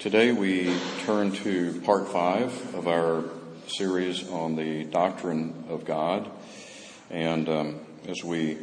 Today we turn to part 5 of our series on the doctrine of God. And as we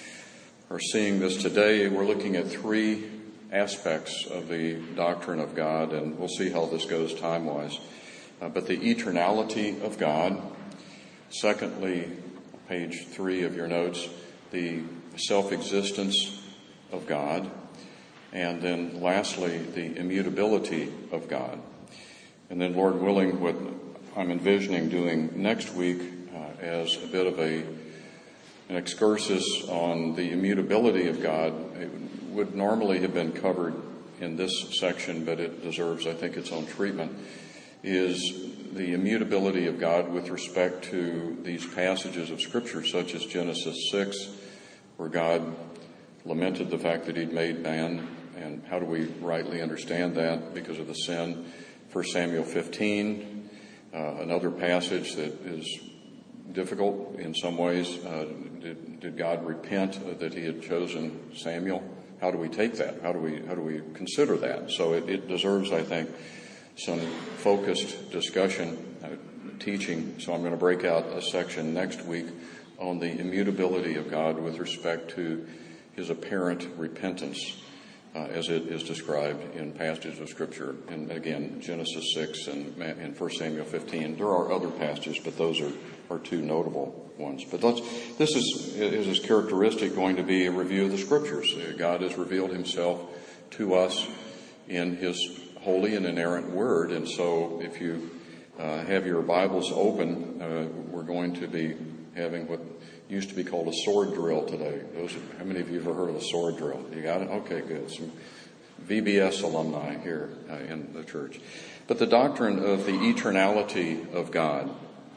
are seeing this today, we're looking at 3 aspects of the doctrine of God, and we'll see how this goes time-wise. But the eternality of God. Secondly, page 3 of your notes, the self-existence of God. And then lastly, the immutability of God. And then, Lord willing, what I'm envisioning doing next week as a bit of an excursus on the immutability of God. It would normally have been covered in this section, but it deserves, I think, its own treatment, is the immutability of God with respect to these passages of Scripture, such as Genesis 6, where God lamented the fact that he'd made man, and how do we rightly understand that because of the sin. 1 Samuel 15, another passage that is difficult in some ways. Did God repent that he had chosen Samuel? How do we take that? How do we consider that? So it deserves, I think, some focused discussion, teaching. So I'm going to break out a section next week on the immutability of God with respect to his apparent repentance, as it is described in passages of Scripture. And again, Genesis 6 and 1 Samuel 15. There are other passages, but those are 2 notable ones. But this is characteristic going to be a review of the Scriptures. God has revealed himself to us in his holy and inerrant word. And so if you have your Bibles open, we're going to be having what used to be called a sword drill today. How many of you have ever heard of a sword drill? You got it? Okay, good. Some VBS alumni here in the church. But the doctrine of the eternality of God.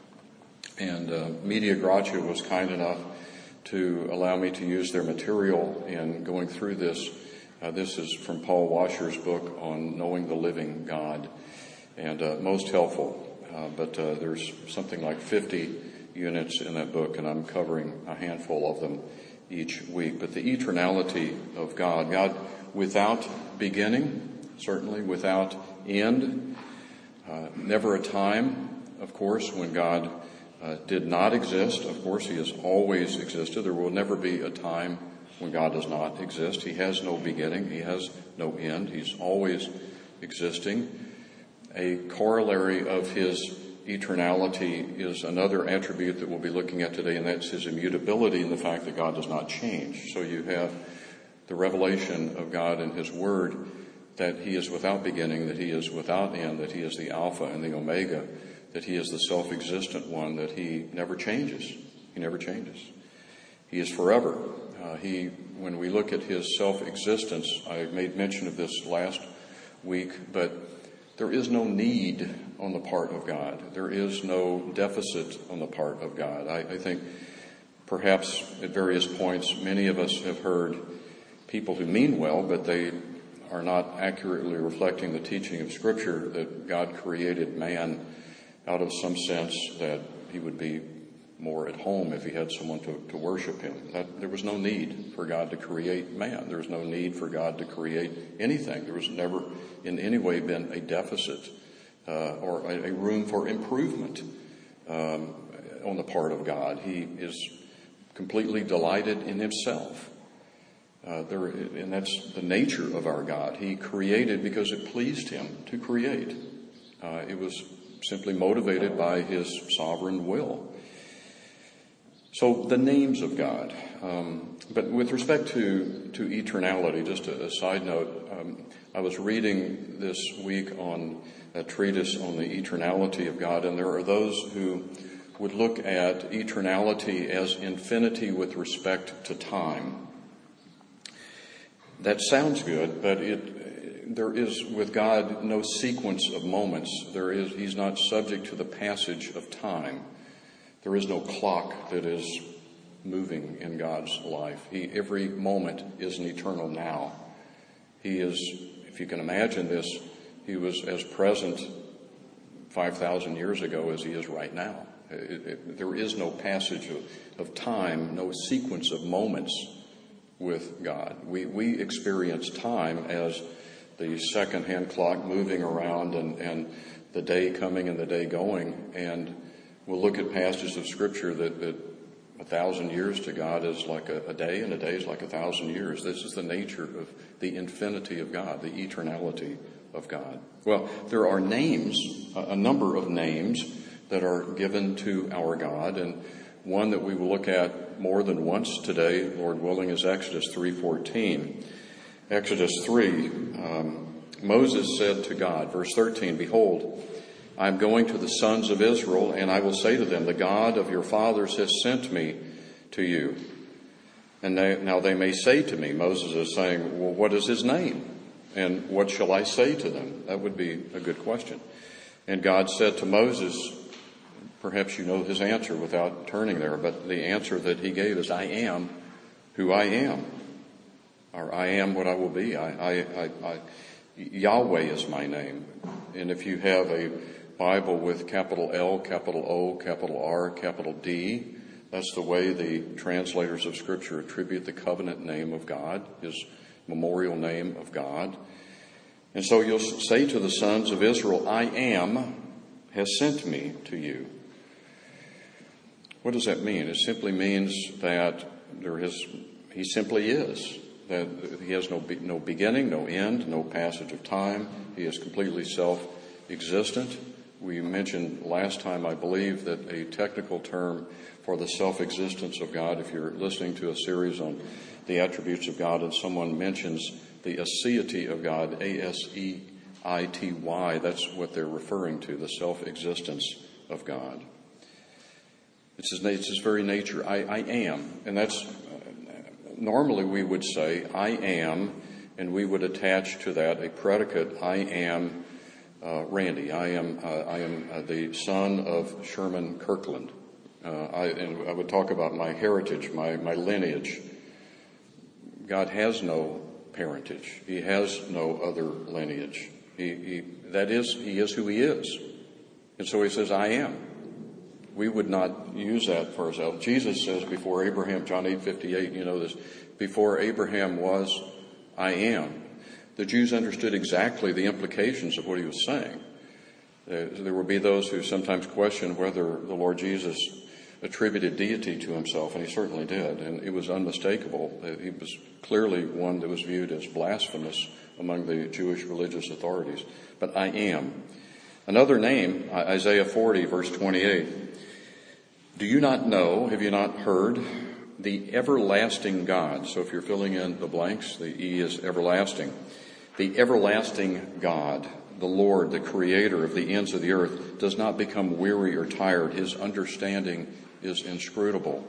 And Media Gratia was kind enough to allow me to use their material in going through this. This is from Paul Washer's book on knowing the living God. And most helpful. But there's something like 50 units in that book, and I'm covering a handful of them each week. But the eternality of God, God without beginning, certainly without end, never a time, of course, when God did not exist. Of course, he has always existed. There will never be a time when God does not exist. He has no beginning. He has no end. He's always existing. A corollary of his eternality is another attribute that we'll be looking at today, and that's his immutability and the fact that God does not change. So you have the revelation of God in his word that he is without beginning, that he is without end, that he is the Alpha and the Omega, that he is the self-existent one, that he never changes. He never changes. He is forever. When we look at his self-existence, I made mention of this last week, but there is no need on the part of God. There is no deficit on the part of God. I think perhaps at various points many of us have heard people who mean well, but they are not accurately reflecting the teaching of Scripture that God created man out of some sense that he would be more at home if he had someone to worship him. There was no need for God to create man. There was no need for God to create anything. There was never in any way been a deficit or a room for improvement on the part of God. He is completely delighted in himself. And that's the nature of our God. He created because it pleased him to create. It was simply motivated by his sovereign will. So the names of God. But with respect to eternality, just a side note, I was reading this week on a treatise on the eternality of God, and there are those who would look at eternality as infinity with respect to time. That sounds good, but there is with God no sequence of moments. He's not subject to the passage of time. There is no clock that is moving in God's life. Every moment is an eternal now. He is, if you can imagine this, he was as present 5,000 years ago as he is right now. There is no passage of time, no sequence of moments with God. We experience time as the second-hand clock moving around and the day coming and the day going. And we'll look at passages of Scripture that 1,000 years to God is like a day, and a day is like 1,000 years. This is the nature of the infinity of God, the eternality of God. Well, there are names, a number of names that are given to our God, and one that we will look at more than once today, Lord willing, is Exodus 3:14. Exodus 3, Moses said to God, verse 13, "Behold, I am going to the sons of Israel, and I will say to them, the God of your fathers has sent me to you. And now they may say to me," Moses is saying, "Well, what is his name? And what shall I say to them?" That would be a good question. And God said to Moses, perhaps you know his answer without turning there, but the answer that he gave is, "I am who I am," or "I am what I will be." Yahweh is my name. And if you have a Bible with capital L, capital O, capital R, capital D, that's the way the translators of Scripture attribute the covenant name of God, his memorial name of God. And so you'll say to the sons of Israel, "I am has sent me to you." What does that mean? It simply means that he simply is. That he has no beginning, no end, no passage of time. He is completely self-existent. We mentioned last time, I believe, that a technical term for the self-existence of God, if you're listening to a series on the attributes of God and someone mentions the aseity of God, A-S-E-I-T-Y, that's what they're referring to, the self-existence of God. It's his very nature. I am. And that's, normally we would say, "I am," and we would attach to that a predicate. "I am Randy. I am the son of Sherman Kirkland." And I would talk about my heritage, my lineage. God has no parentage. He has no other lineage. He is who he is. And so he says, "I am." We would not use that for ourselves. Jesus says before Abraham, John 8:58, you know this, before Abraham was, "I am." The Jews understood exactly the implications of what he was saying. There will be those who sometimes question whether the Lord Jesus attributed deity to himself, and he certainly did, and it was unmistakable. He was clearly one that was viewed as blasphemous among the Jewish religious authorities. But "I am." Another name, Isaiah 40, verse 28. "Do you not know, have you not heard, the everlasting God?" So if you're filling in the blanks, the E is everlasting. "The everlasting God, the Lord, the creator of the ends of the earth, does not become weary or tired. His understanding is inscrutable."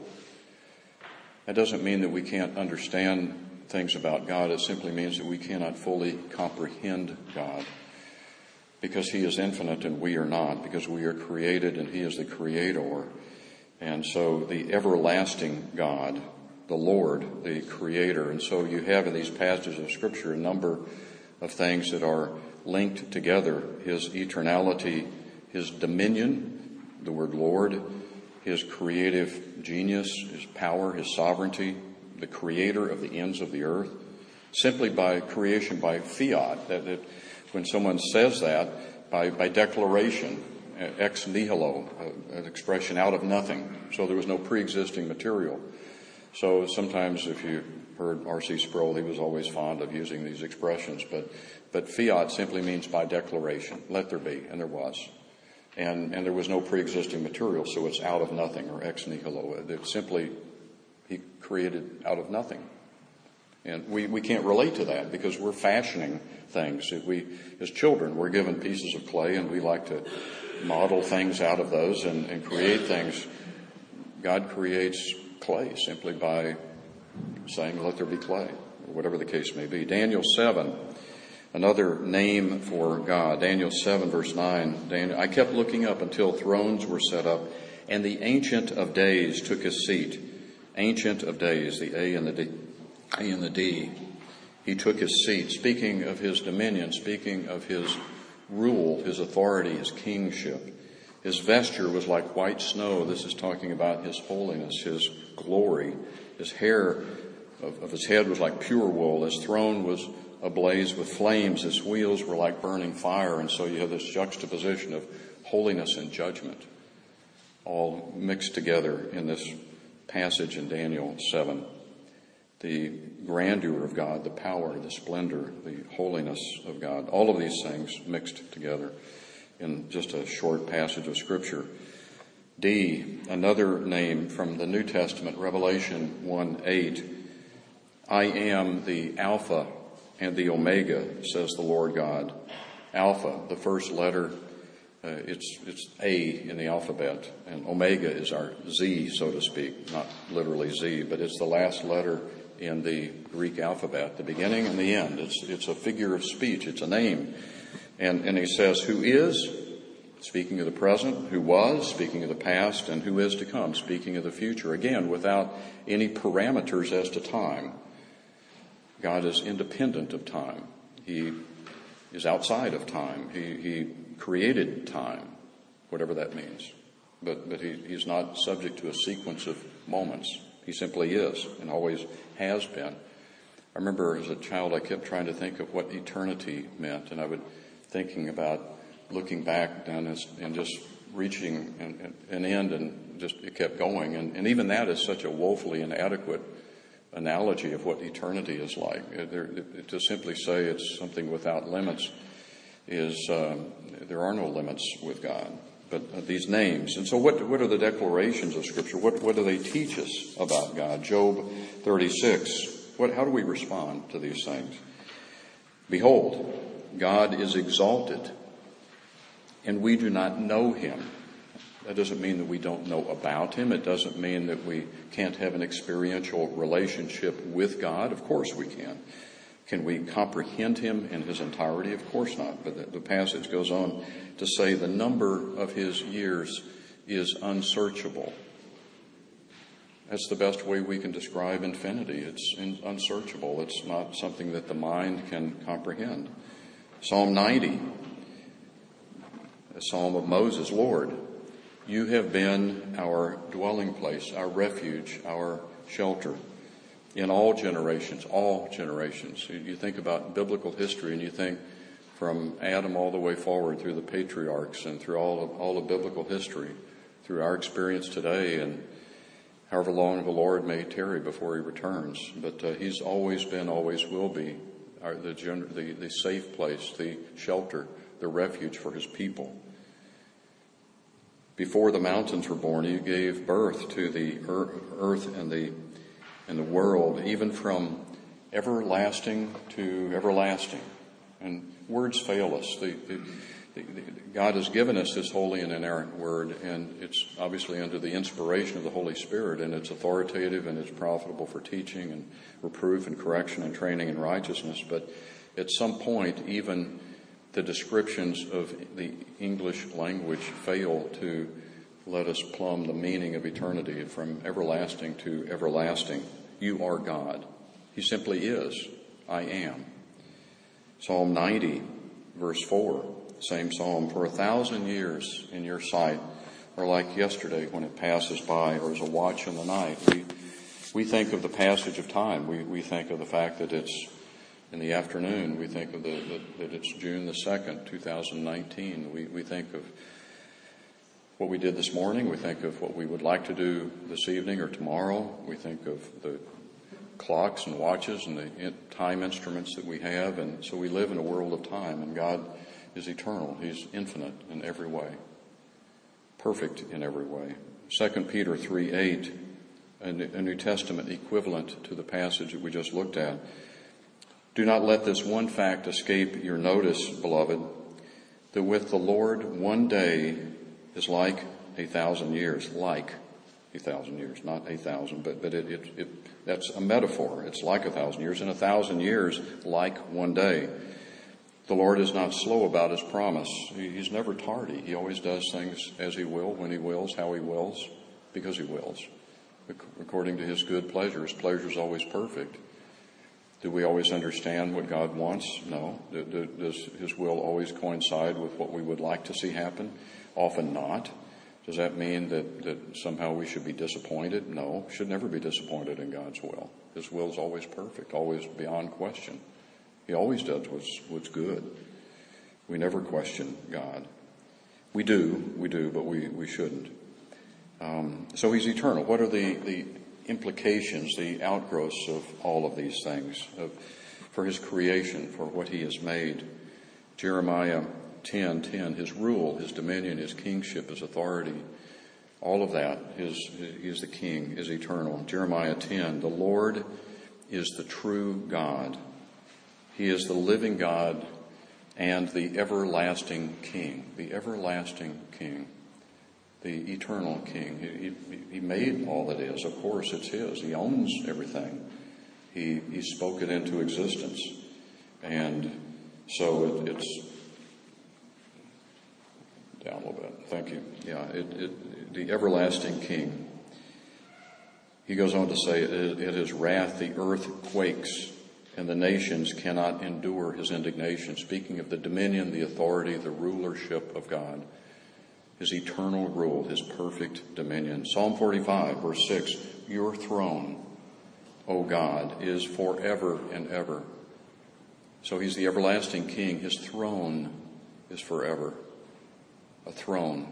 That doesn't mean that we can't understand things about God. It simply means that we cannot fully comprehend God, because he is infinite and we are not, because we are created and he is the creator. And so the everlasting God, the Lord, the creator. And so you have in these passages of Scripture a number of things that are linked together. His eternality, his dominion, the word Lord, his creative genius, his power, his sovereignty, the creator of the ends of the earth, simply by creation, by fiat. That when someone says that, by declaration, ex nihilo, an expression out of nothing. So there was no pre-existing material. So sometimes, if you heard R.C. Sproul, he was always fond of using these expressions. But fiat simply means by declaration. Let there be, and there was. And there was no pre-existing material, so it's out of nothing, or ex nihilo. It's simply, he created out of nothing. And we can't relate to that because we're fashioning things. As children, we're given pieces of clay and we like to model things out of those and create things. God creates clay simply by saying, "Let there be clay," or whatever the case may be. Daniel 7, another name for God. Daniel 7, verse 9. "I kept looking up until thrones were set up, and the Ancient of Days took his seat." Ancient of Days, the A and the D. He took his seat, speaking of his dominion, speaking of his rule, his authority, his kingship. His vesture was like white snow. This is talking about his holiness, his glory. His hair of his head was like pure wool. His throne was ablaze with flames. Its wheels were like burning fire. And so you have this juxtaposition of holiness and judgment all mixed together in this passage in Daniel 7. The grandeur of God, the power, the splendor, the holiness of God, all of these things mixed together in just a short passage of Scripture. D, another name from the New Testament, Revelation 1:8. I am the Alpha and the Omega, says the Lord God. Alpha, the first letter, it's A in the alphabet, and Omega is our Z, so to speak, not literally Z, but it's the last letter in the Greek alphabet, the beginning and the end. It's a figure of speech, it's a name. And he says, who is, speaking of the present, who was, speaking of the past, and who is to come, speaking of the future. Again, without any parameters as to time. God is independent of time. He is outside of time. He created time, whatever that means. But he's not subject to a sequence of moments. He simply is and always has been. I remember as a child I kept trying to think of what eternity meant, and I would thinking about looking back down and just reaching an end, and just it kept going. And even that is such a woefully inadequate analogy of what eternity is like. To simply say it's something without limits is there are no limits with God. But these names. And so what are the declarations of Scripture? What do they teach us about God? Job 36. How do we respond to these things? Behold, God is exalted, and we do not know him. That doesn't mean that we don't know about him. It doesn't mean that we can't have an experiential relationship with God. Of course we can. Can we comprehend him in his entirety? Of course not. But the passage goes on to say the number of his years is unsearchable. That's the best way we can describe infinity. It's unsearchable. It's not something that the mind can comprehend. Psalm 90, a psalm of Moses. Lord, you have been our dwelling place, our refuge, our shelter in all generations, all generations. You think about biblical history and you think from Adam all the way forward through the patriarchs and through all of biblical history, through our experience today and however long the Lord may tarry before he returns. But he's always been, always will be the safe place, the shelter, the refuge for his people. Before the mountains were born, you gave birth to the earth and the world, even from everlasting to everlasting. And words fail us. God has given us this holy and inerrant word, and it's obviously under the inspiration of the Holy Spirit, and it's authoritative and it's profitable for teaching and reproof and correction and training in righteousness. But at some point, even the descriptions of the English language fail to let us plumb the meaning of eternity from everlasting to everlasting. You are God. He simply is. I am. Psalm 90, verse 4, same psalm. For 1,000 years in your sight are like yesterday when it passes by, or as a watch in the night. We think of the passage of time. We think of the fact that it's in the afternoon. We think of that it's June the 2nd, 2019. We think of what we did this morning. We think of what we would like to do this evening or tomorrow. We think of the clocks and watches and the time instruments that we have. And so we live in a world of time, and God is eternal. He's infinite in every way, perfect in every way. 2 Peter 3:8, a New Testament equivalent to the passage that we just looked at. Do not let this one fact escape your notice, beloved, that with the Lord 1 day is like 1,000 years. Like 1,000 years, not 1,000, but that's a metaphor. It's like 1,000 years, and 1,000 years like 1 day. The Lord is not slow about his promise. He's never tardy. He always does things as he will, when he wills, how he wills, because he wills, according to his good pleasure. His pleasure is always perfect. Do we always understand what God wants? No. Does his will always coincide with what we would like to see happen? Often not. Does that mean that somehow we should be disappointed? No. Should never be disappointed in God's will. His will is always perfect, always beyond question. He always does what's good. We never question God. We do, but we shouldn't. So he's eternal. What are the implications, the outgrowths of all of these things, for his creation, for what he has made? Jeremiah 10:10, his rule, his dominion, his kingship, his authority, all of that, he is the king, is eternal. Jeremiah 10, the Lord is the true God. He is the living God and the everlasting King, the eternal King. He made all that is. Of course, it's his. He owns everything. He spoke it into existence. And so it's down a little bit. Thank you. Yeah, the everlasting King. He goes on to say, at his wrath the earth quakes, and the nations cannot endure his indignation. Speaking of the dominion, the authority, the rulership of God, his eternal rule, his perfect dominion. Psalm 45, verse 6, your throne, O God, is forever and ever. So he's the everlasting King. His throne is forever. A throne.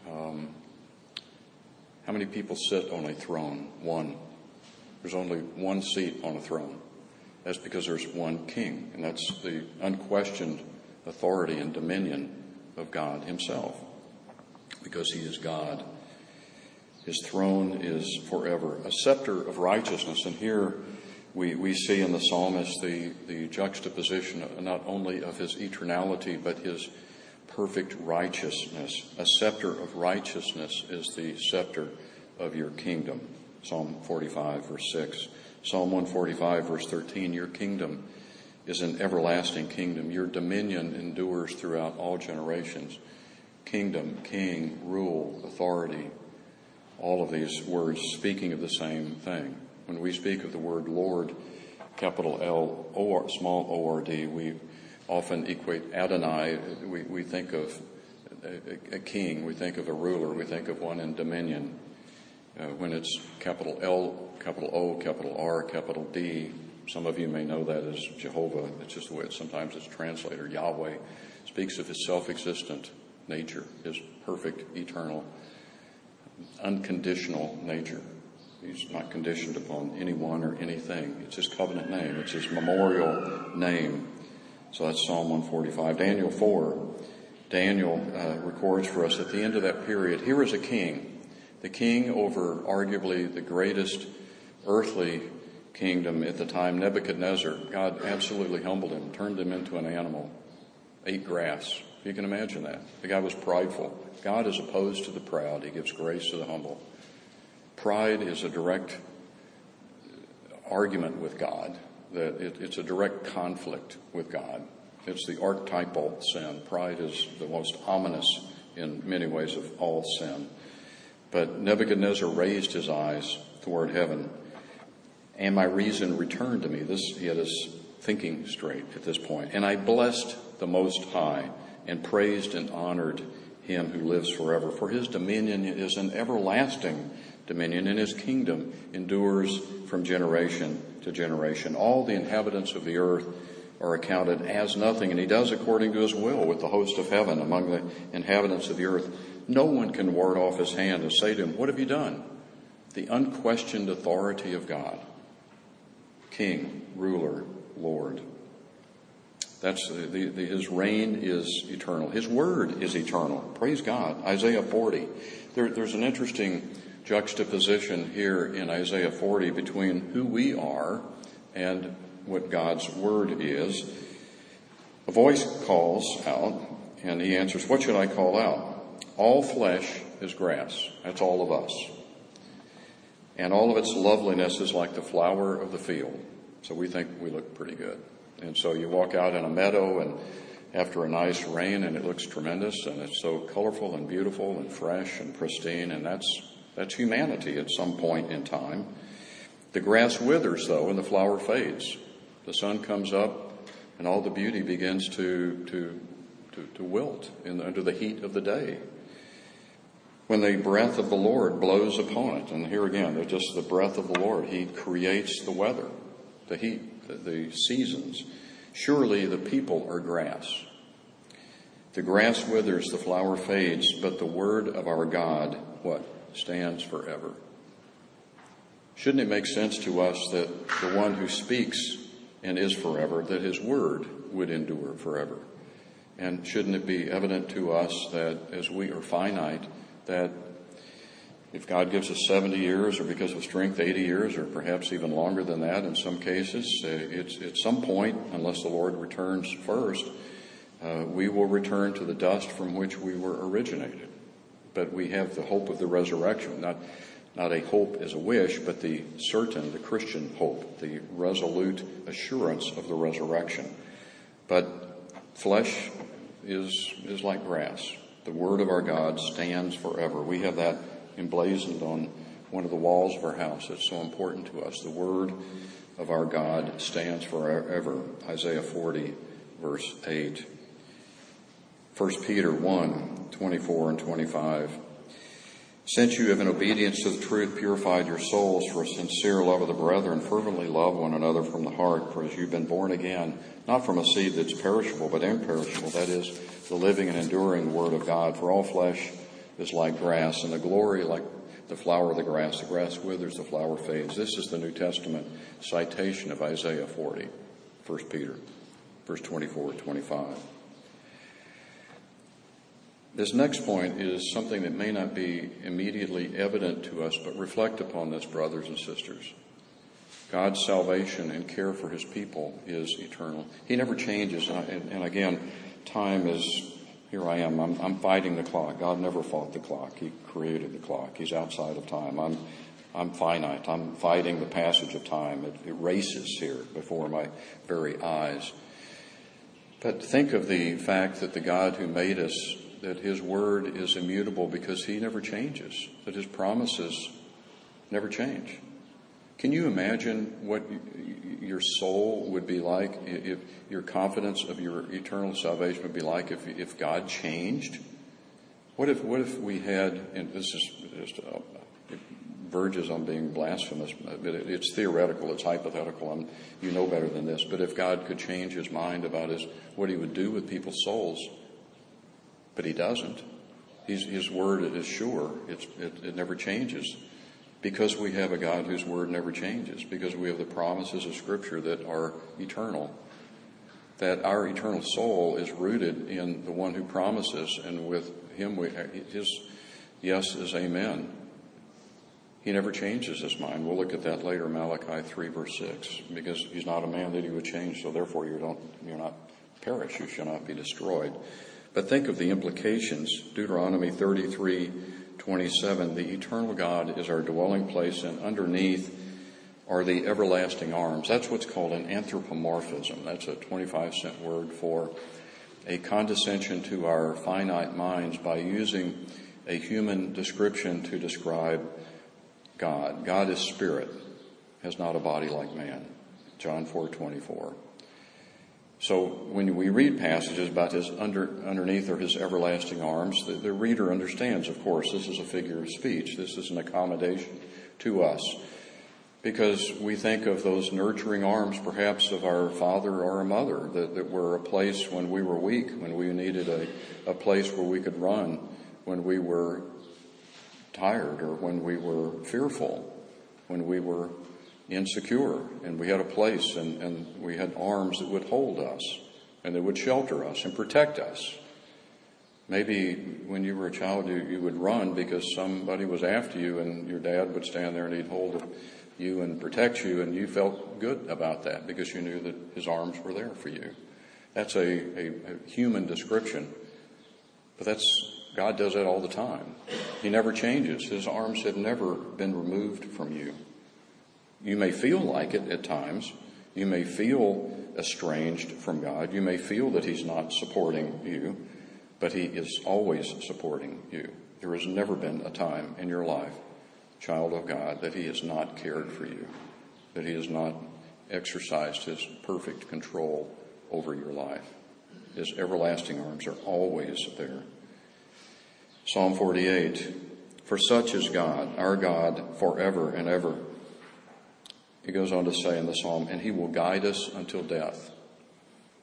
How many people sit on a throne? One. There's only one seat on a throne. That's because there's one king, and that's the unquestioned authority and dominion of God himself, because he is God. His throne is forever. A scepter of righteousness. And here we see in the psalmist the juxtaposition not only of his eternality, but his perfect righteousness. A scepter of righteousness is the scepter of your kingdom. Psalm 45, verse 6. Psalm 145, verse 13, your kingdom is an everlasting kingdom. Your dominion endures throughout all generations. Kingdom, king, rule, authority, all of these words speaking of the same thing. When we speak of the word Lord, capital L, small O-R-D, we often equate Adonai. We think of a king, we think of a ruler, we think of one in dominion. When it's capital L, capital O, capital R, capital D, some of you may know that as Jehovah. It's just the way sometimes it's translated. Yahweh speaks of his self-existent nature, his perfect, eternal, unconditional nature. He's not conditioned upon anyone or anything. It's his covenant name. It's his memorial name. So that's Psalm 145. Daniel 4. Daniel records for us at the end of that period, here is a king. The king over arguably the greatest earthly kingdom at the time, Nebuchadnezzar. God absolutely humbled him, turned him into an animal, ate grass. You can imagine that. The guy was prideful. God is opposed to the proud. He gives grace to the humble. Pride is a direct argument with God. It's a direct conflict with God. It's the archetypal sin. Pride is the most ominous in many ways of all sin. But Nebuchadnezzar raised his eyes toward heaven, and my reason returned to me. He had his thinking straight at this point. And I blessed the Most High and praised and honored him who lives forever. For his dominion is an everlasting dominion, and his kingdom endures from generation to generation. All the inhabitants of the earth are accounted as nothing, and he does according to his will with the host of heaven among the inhabitants of the earth. No one can ward off his hand and say to him, what have you done? The unquestioned authority of God. King, ruler, Lord. That's his reign is eternal. His word is eternal. Praise God. Isaiah 40. There's an interesting juxtaposition here in Isaiah 40 between who we are and what God's word is. A voice calls out, and he answers, what should I call out? All flesh is grass. That's all of us. And all of its loveliness is like the flower of the field. So we think we look pretty good. And so you walk out in a meadow and after a nice rain and it looks tremendous and it's so colorful and beautiful and fresh and pristine, and that's humanity at some point in time. The grass withers though and the flower fades. The sun comes up and all the beauty begins to wilt under the heat of the day. When the breath of the Lord blows upon it, and here again, there's just the breath of the Lord. He creates the weather, the heat, the seasons. Surely the people are grass. The grass withers, the flower fades, but the word of our God, what? Stands forever. Shouldn't it make sense to us that the one who speaks and is forever, that his word would endure forever? And shouldn't it be evident to us that as we are finite, that if God gives us 70 years or because of strength 80 years or perhaps even longer than that in some cases, it's at some point, unless the Lord returns first, we will return to the dust from which we were originated. But we have the hope of the resurrection, not a hope as a wish, but the certain, the Christian hope, the resolute assurance of the resurrection. But flesh is like grass. The word of our God stands forever. We have that emblazoned on one of the walls of our house. It's so important to us. The word of our God stands forever. Isaiah 40, verse 8. 1 Peter 1, 24 and 25. Since you have in obedience to the truth purified your souls for a sincere love of the brethren, fervently love one another from the heart, for as you've been born again, not from a seed that's perishable, but imperishable, that is, the living and enduring word of God. For all flesh is like grass, and the glory like the flower of the grass. The grass withers, the flower fades. This is the New Testament citation of Isaiah 40, 1 Peter, verse 24 to 25. This next point is something that may not be immediately evident to us, but reflect upon this, brothers and sisters. God's salvation and care for his people is eternal. He never changes. And again, time is, here I am, I'm fighting the clock. God never fought the clock. He created the clock. He's outside of time. I'm finite. I'm fighting the passage of time. It races here before my very eyes. But think of the fact that the God who made us, that his word is immutable because he never changes, that his promises never change. Can you imagine what your soul would be like, if your confidence of your eternal salvation would be like if God changed? What if we had, and this is just, it verges on being blasphemous, but it's theoretical, it's hypothetical, you know better than this, but if God could change his mind about what he would do with people's souls, but he doesn't. His word is sure. It never changes. Because we have a God whose word never changes. Because we have the promises of Scripture that are eternal. That our eternal soul is rooted in the one who promises. And with him, his yes is amen. He never changes his mind. We'll look at that later, Malachi 3, verse 6. Because he's not a man that he would change. So therefore you're not perish. You shall not be destroyed. But think of the implications. Deuteronomy 33:27, the eternal God is our dwelling place, and underneath are the everlasting arms. That's what's called an anthropomorphism. That's a 25-cent word for a condescension to our finite minds by using a human description to describe God. God is spirit, has not a body like man. John 4:24. So when we read passages about his underneath or his everlasting arms, the reader understands, of course, this is a figure of speech. This is an accommodation to us. Because we think of those nurturing arms, perhaps, of our father or our mother, that were a place when we were weak, when we needed a place where we could run, when we were tired or when we were fearful, when we were insecure, and we had a place and we had arms that would hold us and that would shelter us and protect us. Maybe when you were a child you would run because somebody was after you and your dad would stand there and he'd hold you and protect you, and you felt good about that because you knew that his arms were there for you. That's a human description, but God does that all the time. He never changes. His arms have never been removed from you. You may feel like it at times. You may feel estranged from God. You may feel that he's not supporting you, but he is always supporting you. There has never been a time in your life, child of God, that he has not cared for you, that he has not exercised his perfect control over your life. His everlasting arms are always there. Psalm 48, for such is God, our God, forever and ever. He goes on to say in the psalm, and he will guide us until death.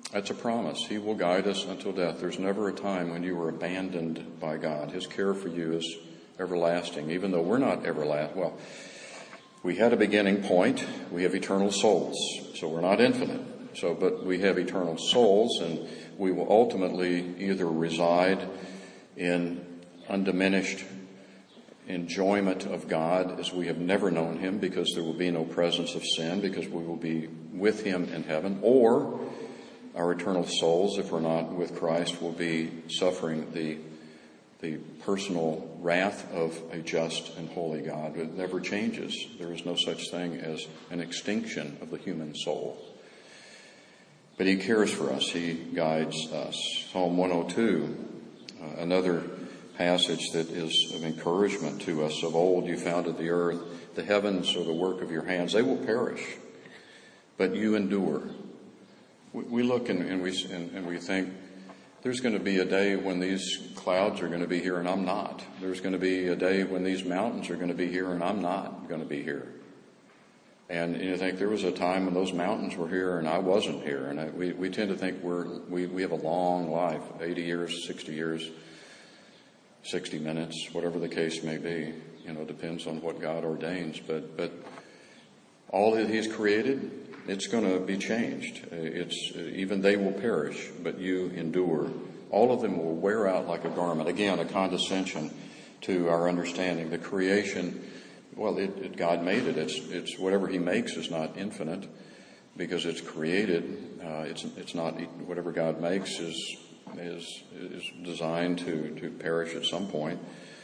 That's a promise. He will guide us until death. There's never a time when you were abandoned by God. His care for you is everlasting, even though we're not everlasting. Well, we had a beginning point. We have eternal souls, so we're not infinite. But we have eternal souls, and we will ultimately either reside in undiminished enjoyment of God as we have never known Him, because there will be no presence of sin, because we will be with Him in heaven, or our eternal souls, if we're not with Christ, will be suffering the personal wrath of a just and holy God. It never changes. There is no such thing as an extinction of the human soul. But He cares for us. He guides us. Psalm 102, another passage that is of encouragement to us. Of old you founded the earth. The heavens are the work of your hands. They will perish, but you endure. We look and we think, there's going to be a day when these clouds are going to be here and I'm not. There's going to be a day when these mountains are going to be here and I'm not going to be here. And you think there was a time when those mountains were here and I wasn't here. And we tend to think we have a long life, 80 years, 60 years, 60 minutes, whatever the case may be. Depends on what God ordains. But all that He's created, it's going to be changed. Even they will perish, but you endure. All of them will wear out like a garment. Again, a condescension to our understanding. The creation, God made it. It's whatever He makes is not infinite, because it's created. It's not whatever God makes is designed to perish at some point.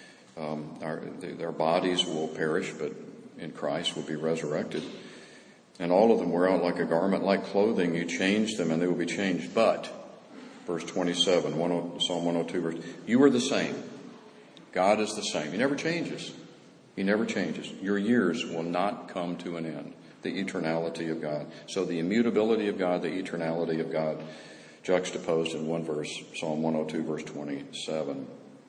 Their bodies will perish, but in Christ will be resurrected. And all of them wear out like a garment, like clothing. You change them and they will be changed. But, verse 27, Psalm 102, verse, you are the same. God is the same. He never changes. He never changes. Your years will not come to an end. The eternality of God. So the immutability of God, the eternality of God, juxtaposed in one verse, Psalm 102, verse 27.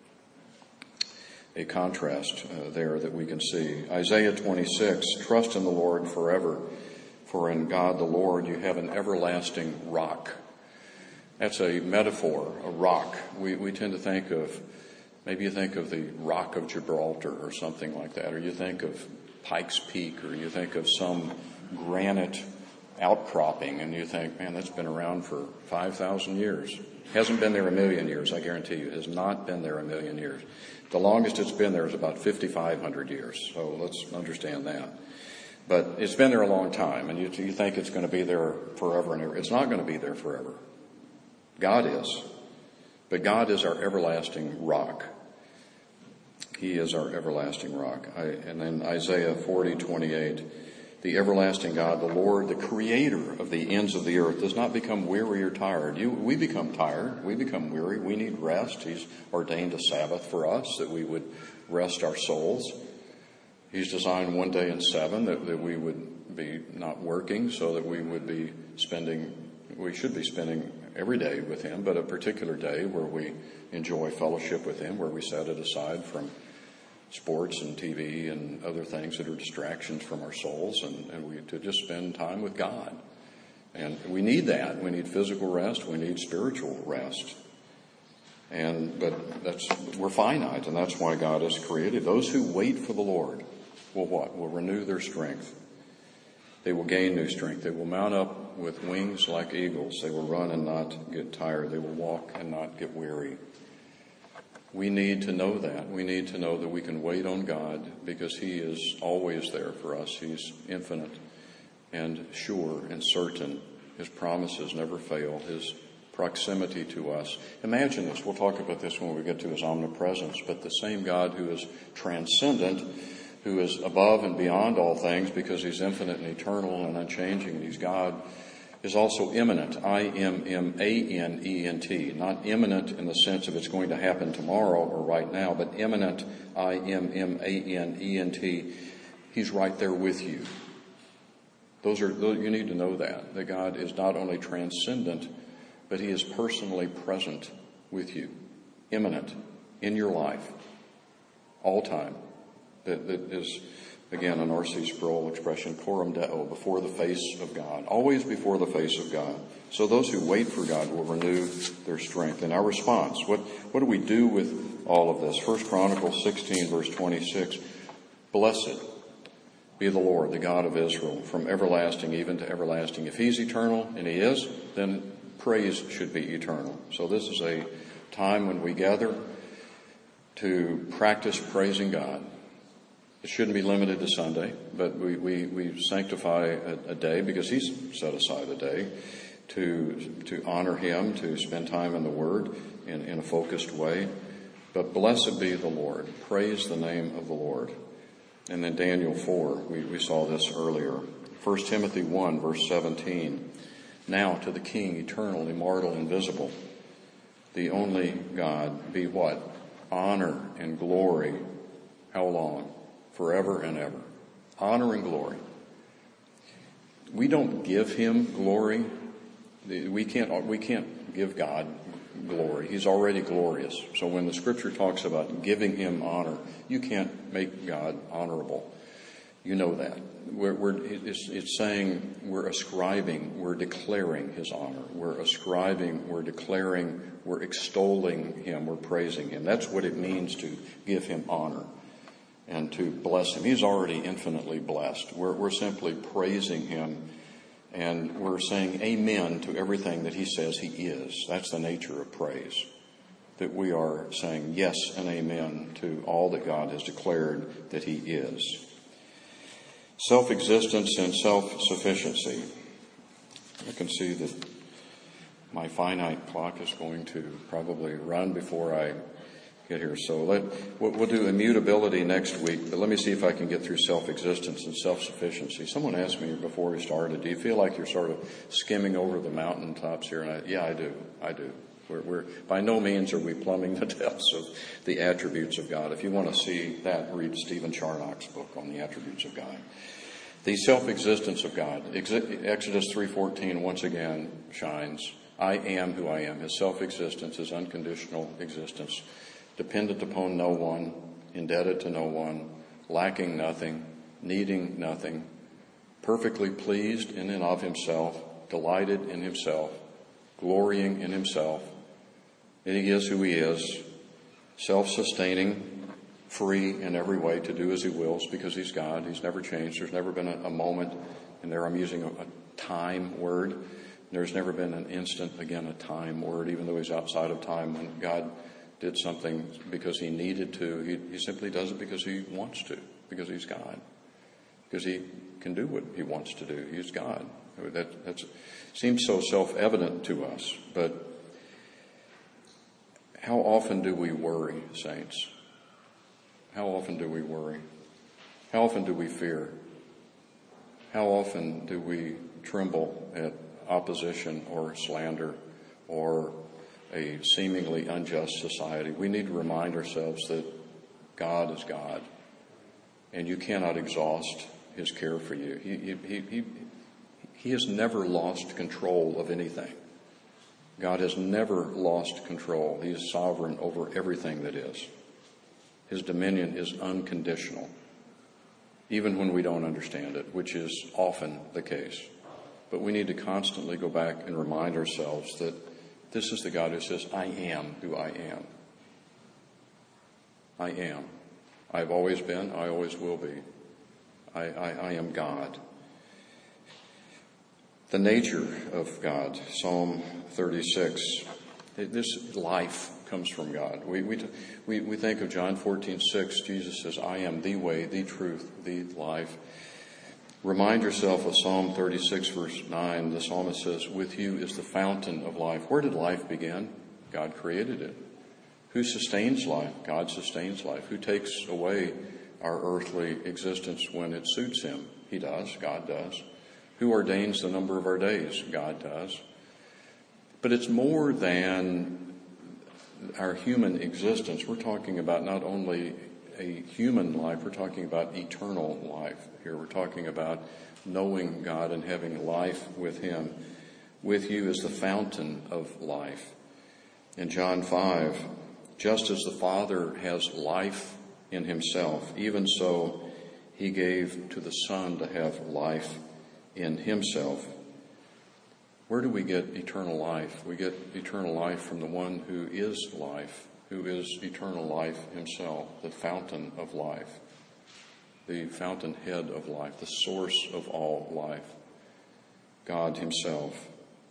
A contrast there that we can see. Isaiah 26, trust in the Lord forever, for in God the Lord you have an everlasting rock. That's a metaphor, a rock. We tend to think of, maybe you think of the Rock of Gibraltar or something like that, or you think of Pikes Peak, or you think of some granite outcropping, and you think, man, that's been around for 5,000 years. Hasn't been there a million years, I guarantee you. It has not been there a million years. The longest it's been there is about 5,500 years, so let's understand that. But it's been there a long time, and you think it's going to be there forever and ever. It's not going to be there forever. God is. But God is our everlasting rock. He is our everlasting rock. And then Isaiah 40:28, the everlasting God, the Lord, the creator of the ends of the earth, does not become weary or tired. We become tired. We become weary. We need rest. He's ordained a Sabbath for us that we would rest our souls. He's designed one day in seven that we would be not working, so that we should be spending every day with Him, but a particular day where we enjoy fellowship with Him, where we set it aside from sports and TV and other things that are distractions from our souls, and we to just spend time with God. And we need that. We need physical rest. We need spiritual rest. But we're finite, and that's why God has created. Those who wait for the Lord will what? Will renew their strength. They will gain new strength. They will mount up with wings like eagles. They will run and not get tired. They will walk and not get weary. We need to know that. We need to know that we can wait on God because He is always there for us. He's infinite and sure and certain. His promises never fail. His proximity to us. Imagine this. We'll talk about this when we get to His omnipresence. But the same God who is transcendent, who is above and beyond all things because He's infinite and eternal and unchanging, and He's God, is also imminent, I-M-M-A-N-E-N-T, not imminent in the sense of it's going to happen tomorrow or right now, but imminent, I-M-M-A-N-E-N-T. He's right there with you. You need to know that God is not only transcendent, but He is personally present with you, imminent in your life, all time. That is Again, an R.C. Sproul expression, coram Deo, before the face of God. Always before the face of God. So those who wait for God will renew their strength. And our response, what do we do with all of this? 1 Chronicles 16, verse 26. Blessed be the Lord, the God of Israel, from everlasting even to everlasting. If he's eternal, and he is, then praise should be eternal. So this is a time when we gather to practice praising God. It shouldn't be limited to Sunday, but we sanctify a day because he's set aside a day to honor him, to spend time in the Word in a focused way. But blessed be the Lord. Praise the name of the Lord. And then Daniel 4, we saw this earlier. 1 Timothy 1, verse 17. Now to the King, eternal, immortal, invisible, the only God, be what? Honor and glory. How long? Forever and ever. Honor and glory. We don't give him glory. We can't give God glory. He's already glorious. So when the scripture talks about giving him honor, you can't make God honorable. You know that. It's saying we're ascribing, we're declaring his honor. We're ascribing, we're declaring, we're extolling him, we're praising him. That's what it means to give him honor and to bless him. He's already infinitely blessed. We're simply praising him, and we're saying amen to everything that he says he is. That's the nature of praise, that we are saying yes and amen to all that God has declared that he is. Self-existence and self-sufficiency. I can see that my finite clock is going to probably run before I get here. So we'll do immutability next week, but let me see if I can get through self-existence and self-sufficiency. Someone asked me before we started, do you feel like you're sort of skimming over the mountaintops here? And yeah, I do. We're by no means are we plumbing the depths of the attributes of God. If you want to see that, read Stephen Charnock's book on the attributes of God. The self-existence of God. Exodus 3:14 once again shines. I am who I am. His self-existence, his unconditional existence, dependent upon no one, indebted to no one, lacking nothing, needing nothing, perfectly pleased in and of himself, delighted in himself, glorying in himself. And he is who he is, self-sustaining, free in every way to do as he wills because he's God. He's never changed. There's never been a moment, and there I'm using a time word. There's never been an instant, again, a time word, even though he's outside of time. When God did something because he needed to, he simply does it because he wants to, because he's God, because he can do what he wants to do. He's God. That seems so self-evident to us, but how often do we worry, saints? How often do we worry? How often do we fear? How often do we tremble at opposition or slander or a seemingly unjust society? We need to remind ourselves that God is God, and you cannot exhaust his care for you. He has never lost control of anything. God has never lost control. He is sovereign over everything that is. His dominion is unconditional, even when we don't understand it, which is often the case. But we need to constantly go back and remind ourselves that this is the God who says, I am who I am. I am. I've always been. I always will be. I am God. The nature of God, Psalm 36. This life comes from God. We think of John 14:6. Jesus says, I am the way, the truth, the life. Remind yourself of Psalm 36, verse 9. The psalmist says, with you is the fountain of life. Where did life begin? God created it. Who sustains life? God sustains life. Who takes away our earthly existence when it suits him? He does. God does. Who ordains the number of our days? God does. But it's more than our human existence. We're talking about not only a human life, we're talking about eternal life here. We're talking about knowing God and having life with him. With you is the fountain of life. In John 5, just as the Father has life in himself, even so he gave to the Son to have life in himself. Where do we get eternal life? We get eternal life from the one who is life, who is eternal life himself, the fountain of life, the fountainhead of life, the source of all life, God himself.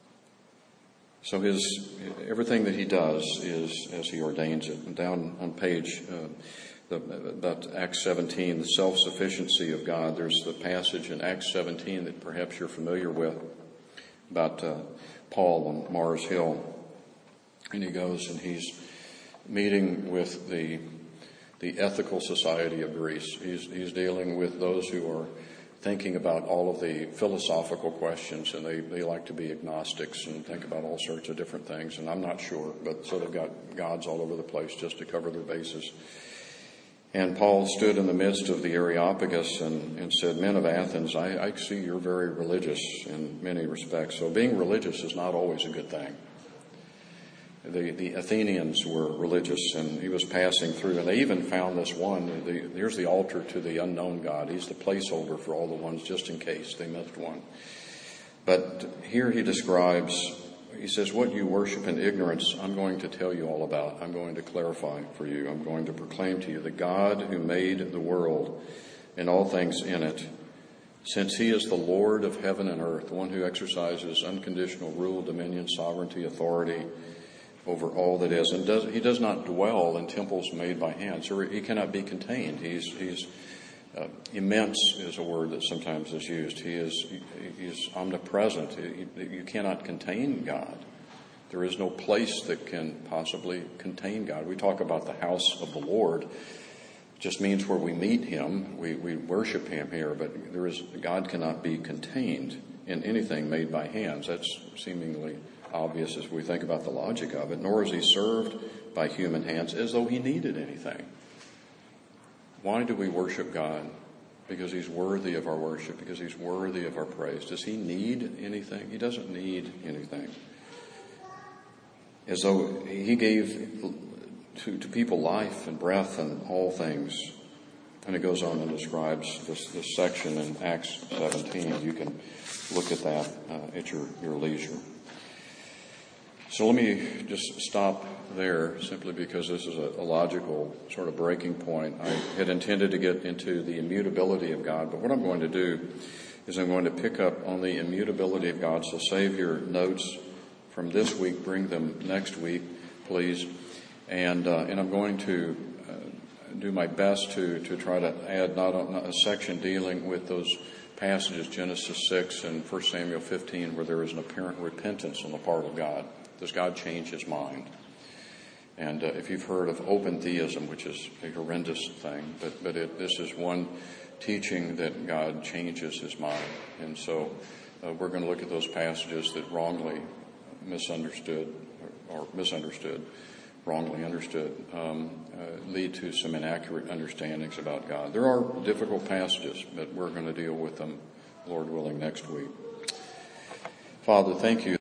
So everything that he does is as he ordains it. And down on page about Acts 17, the self-sufficiency of God, there's the passage in Acts 17 that perhaps you're familiar with about Paul on Mars Hill. And he goes and he's meeting with the Ethical Society of Greece. He's dealing with those who are thinking about all of the philosophical questions, and they like to be agnostics and think about all sorts of different things, and I'm not sure, but so they've got gods all over the place just to cover their bases. And Paul stood in the midst of the Areopagus and said, "Men of Athens, I see you're very religious in many respects. So being religious is not always a good thing." The Athenians were religious, and he was passing through, and they even found this one. Here's the altar to the unknown God. He's the placeholder for all the ones just in case they missed one. But here he describes, he says, what you worship in ignorance, I'm going to tell you all about. I'm going to clarify for you. I'm going to proclaim to you the God who made the world and all things in it, since he is the Lord of heaven and earth, the one who exercises unconditional rule, dominion, sovereignty, authority over all that is, and he does not dwell in temples made by hands, or he cannot be contained. He's immense is a word that sometimes is used. He is omnipresent. You cannot contain God. There is no place that can possibly contain God. We talk about the house of the Lord. It just means where we meet him. We worship him here, but God cannot be contained in anything made by hands. That's seemingly obvious as we think about the logic of it. Nor is he served by human hands as though he needed anything. Why do we worship God? Because he's worthy of our worship, because he's worthy of our praise. Does he need anything? He doesn't need anything. As though he gave to people life and breath and all things. And it goes on and describes this section in Acts 17. You can look at that at your leisure. So let me just stop there, simply because this is a logical sort of breaking point. I had intended to get into the immutability of God, but what I'm going to do is I'm going to pick up on the immutability of God. So save your notes from this week, bring them next week, please. And I'm going to do my best to try to add not a section dealing with those passages, Genesis 6 and 1 Samuel 15, where there is an apparent repentance on the part of God. Does God change his mind? And if you've heard of open theism, which is a horrendous thing, but this is one teaching that God changes his mind. And so we're going to look at those passages that wrongly wrongly understood, lead to some inaccurate understandings about God. There are difficult passages, but we're going to deal with them, Lord willing, next week. Father, thank you.